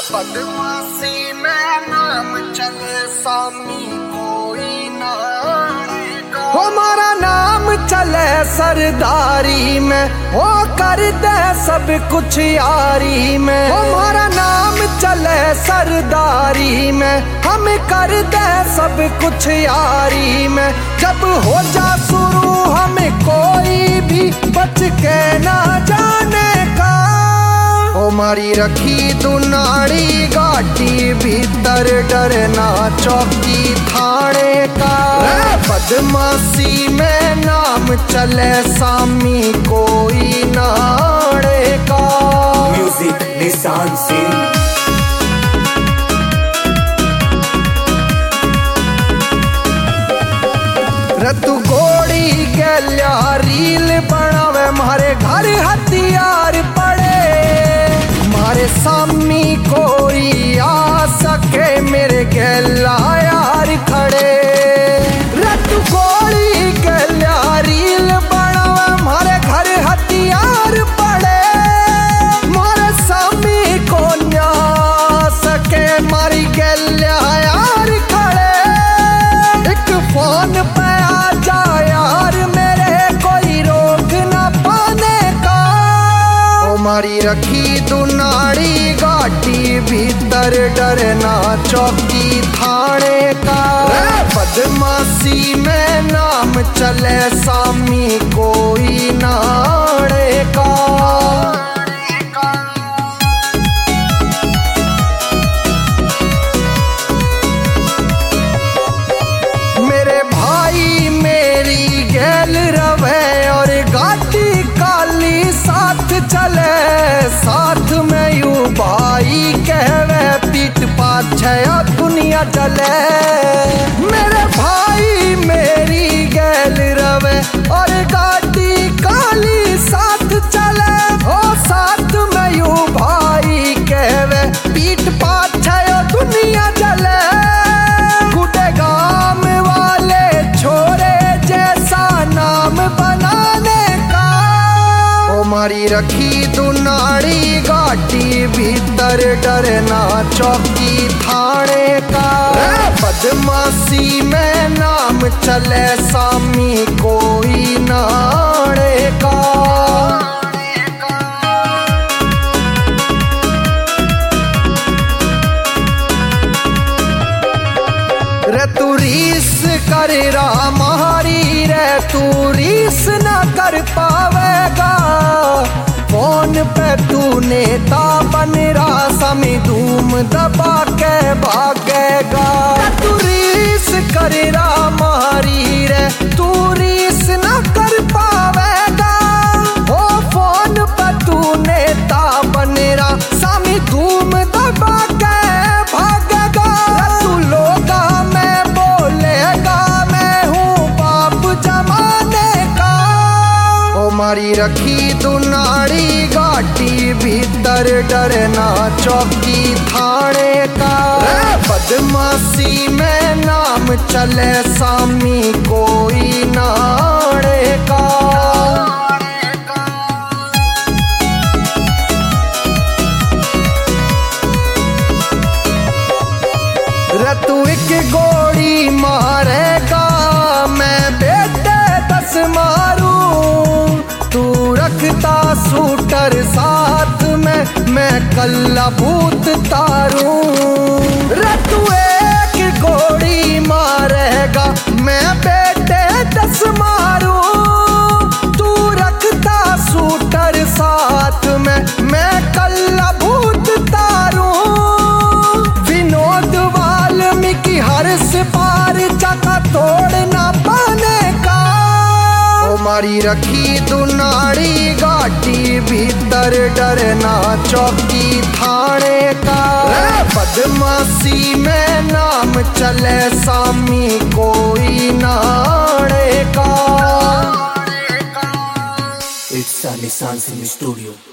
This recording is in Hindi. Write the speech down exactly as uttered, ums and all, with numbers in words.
बदमाशी में नाम चले सामी कोई ना हमारा नाम चले सरदारी में, वो कर दे सब कुछ यारी में। हमारा नाम चले सरदारी में, हम कर दे सब कुछ यारी में। जब हो जा शुरू हमें कोई भी बच के ना जाने का। ओ मारी रखी दुनाड़ी गाटी भीतर डरना चौकी थाने का। बदमाशी में नाम चले सामी कोई नाड़े का। म्यूजिक निशान सिंह। रतु गोड़ी गल्या रील बनावे मारे घर हथियार पड़े। मारे सामी कोई आ सके मेरे गला यार खड़े। रतु गोड़ी गल्या रील बनावे मारे घर हथियार पड़े। मारे सामी को न्या सके मारी गला यार खड़े। एक फोन पे मारी रखी दुनाड़ी गाटी भीतर डरना चौकी थाने का। बदमाशी में नाम चले सामी कोई नाड़े का। मेरे भाई मेरी गैल रवे और गाटी काली साथ चले। साथ में यू भाई कहवे पीठ पाछे दुनिया चले। मेरे भाई मेरी गैल रवे और गाड़ी काली साथ चले। ओ साथ में यू भाई कहवे पीठ पाछे दुनिया चले। गुडे गाम वाले छोरे जैसा नाम बनाने का। ओ मारी रखी दुनाड़ी गाटी भीतर डरना चौकी थाने का। बदमाशी में नाम चले सामी कोई नाड़े का। रे तू रीस कर रहा मारी रे तू रीस ना कर पावेगा। फोन पे तू नेता बन रहा सामी धूम दबा के भागेगा। तू रीस कर रहा मारी रे तू रीस ना कर पावेगा। ओ फोन पे तू नेता बन रहा सामी धूम दबा के भागेगा। तू लोगा में बोलेगा मैं हूँ बाप जमाने का। ओ मारी रखी दुनाड़ी गाटी भीतर डरना चौकी थाने का। बदमाशी में नाम चले सामी कोई नाड़े का। तू एक गोली मारेगा मैं बेटे दस मारूं। तू रखता शूटर साथ में मैं कल्ला भूत तारूं। रे तू एक गोली मारेगा मैं बेटे दस मारूं। तू रखता शूटर साथ में मैं कल्ला भूत तारूं। विनोद वाल्मीकि हर सिपार चका तोड़ ना पाने का। ओ मारी रखी दुनाड़ी गाटी भीतर डरना चौकी थाने का। बदमाशी में नाम चले सामी कोई नाड़े का। इट्स निशान सिंह स्टूडियो।